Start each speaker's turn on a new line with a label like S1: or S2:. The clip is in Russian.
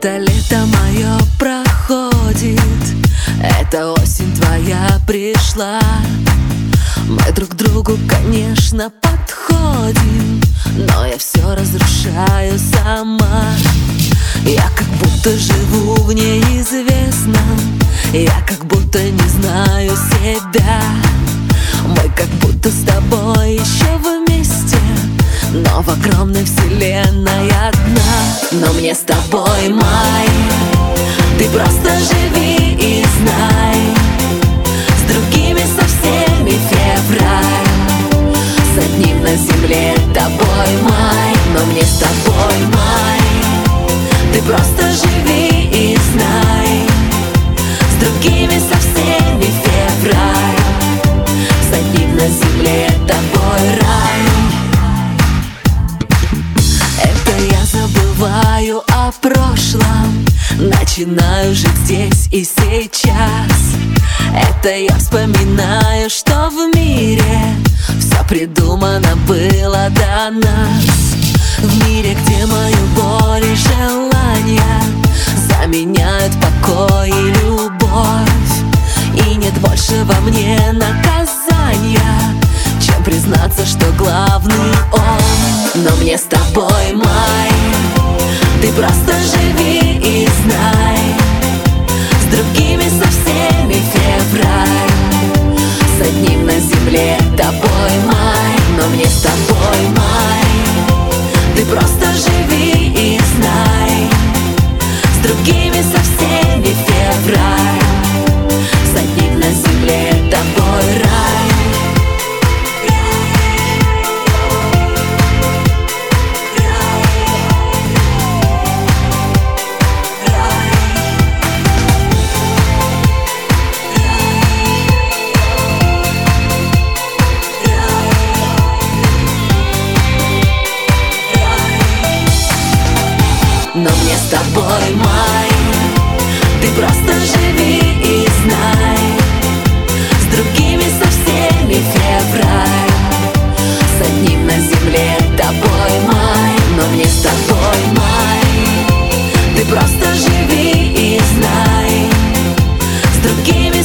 S1: Это лето мое проходит, эта осень твоя пришла. Мы друг к другу, конечно, подходим, но я все разрушаю сама. Я как будто живу в неизвестном, я как будто не знаю себя. Мы как будто с тобой еще вместе, но в огромной вселенной одна. Но мне с тобой май, ты просто живи и знай. С другими со всеми февраль, с одним на земле тобой май. Но мне с тобой май, ты просто живи и знай. С другими со всеми февраль, с одним на земле тобой рай. Это я забываю о прошлом, начинаю жить здесь и сейчас. Это я вспоминаю, что в мире все придумано было до нас. В мире, где мою боль и желания заменяют покой и любовь. И нет больше во мне наказания, чем признаться, что главный он. Но мне с тобой май, ты просто живи и знай. С другими со всеми февраль, с одним на земле тобой май. Но мне с тобой май, ты просто живи и знай. С другими со всеми февраль, с одним на земле тобой рай. Но мне с тобой май, ты просто живи и знай. С другими со всеми февраль, с одним на земле тобой май. Но мне с тобой май, ты просто живи и знай. С другими